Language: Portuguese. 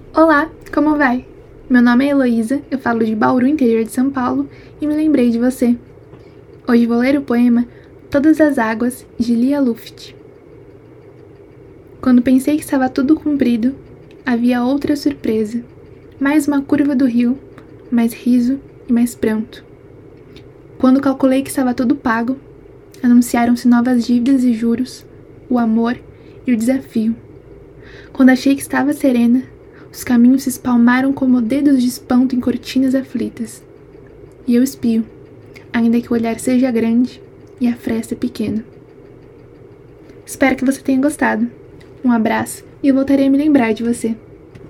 Olá, como vai? Meu nome é Heloísa, eu falo de Bauru, interior de São Paulo, e me lembrei de você. Hoje vou ler o poema Todas as Águas, de Lia Luft. Quando pensei que estava tudo cumprido, havia outra surpresa. Mais uma curva do rio, mais riso e mais pranto. Quando calculei que estava tudo pago, anunciaram-se novas dívidas e juros, o amor e o desafio. Quando achei que estava serena, os caminhos se espalmaram como dedos de espanto em cortinas aflitas. E eu espio, ainda que o olhar seja grande e a fresta pequena. Espero que você tenha gostado. Um abraço e eu voltarei a me lembrar de você.